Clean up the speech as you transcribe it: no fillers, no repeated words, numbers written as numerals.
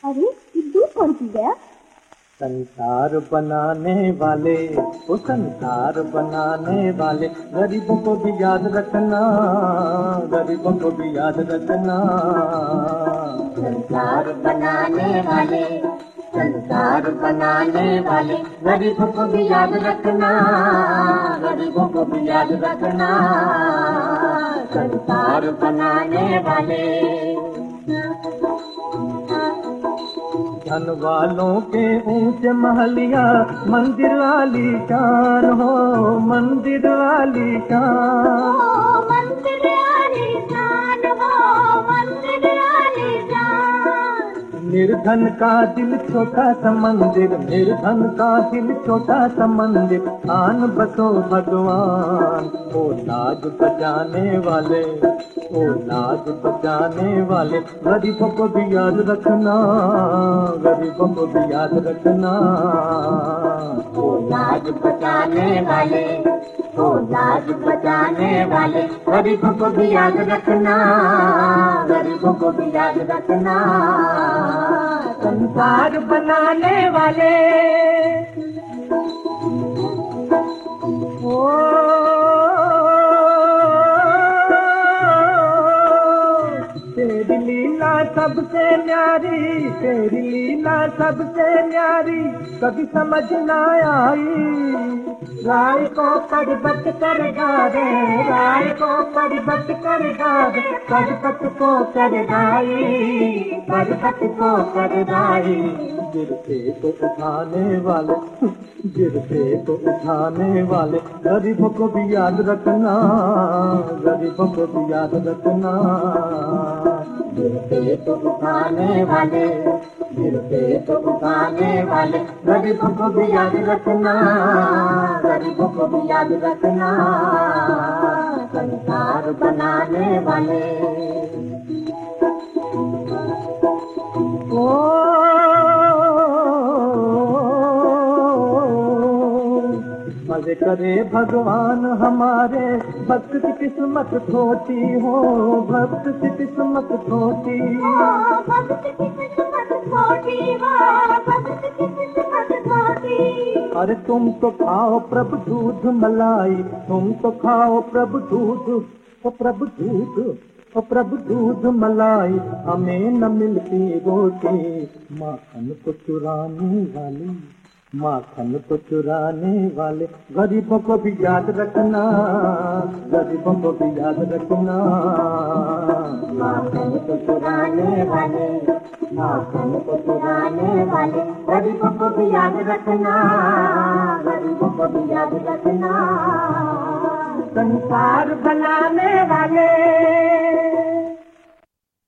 अरे सिद्धू कौन सी गया? संसार बनाने वाले, वो संसार बनाने वाले, गरीबों को भी याद रखना, गरीबों को भी याद रखना। संसार बनाने वाले, संसार बनाने वाले, गरीबों को भी याद रखना, गरीबों को भी याद रखना। संसार बनाने वाले। धन वालों के ऊंचे महलिया, मंदिर वाली शान हो, मंदिर वाली शान, मंदिर वाली शान हो, मंदिर वाली शान। निर्धन का दिल छोटा सा मंदिर, निर्धन का दिल छोटा सा मंदिर, आन बसो भगवान। ओ लाज बचाने वाले, ओ लाज बचाने वाले, गरीबों को भी याद रखना, गरीबों को भी याद रखना। ओ लाज बचाने वाले, ओ लाज बचाने वाले, गरीबों को भी याद रखना, गरीबों को भी याद रखना। संसार बनाने वाले। ओ तेरी लीला सबसे न्यारी, तेरी लीला सबसे न्यारी, कभी समझ ना आई। राय को पर्वत कर डाले, राय को पर्वत कर डाले, पर्वत को कर डाई, पर्वत को कर डाई। गिरते को उठाने वाले, गिरते को उठाने वाले, गरीबों को भी याद रखना, गरीबों को भी याद रखना। गिरते को उठाने वाले, गिरते को उठाने वाले, गरीबों को भी याद रखना, गरीबों को भी याद रखना। संसार बनाने वाले। मजे करे भगवान हमारे, भक्त की किस्मत छोटी हो, भक्त की किस्मत छोटी, भक्त की किस्मत छोटी हो, भक्त की किस्मत छोटी। अरे तुम तो खाओ प्रभु दूध मलाई, तुम तो खाओ प्रभु दूध, ओ प्रभु दूध, ओ प्रभु दूध मलाई, हमें न मिलती रोटी। माखन को चुराने वाले, माखन को चुराने वाले, गरीबों को भी याद रखना, गरीबों को भी याद रखना। माखन को चुराने वाले, माखन को चुराने वाले, गरीबों को भी याद रखना, गरीबों को भी याद रखना। संसार बनाने वाले।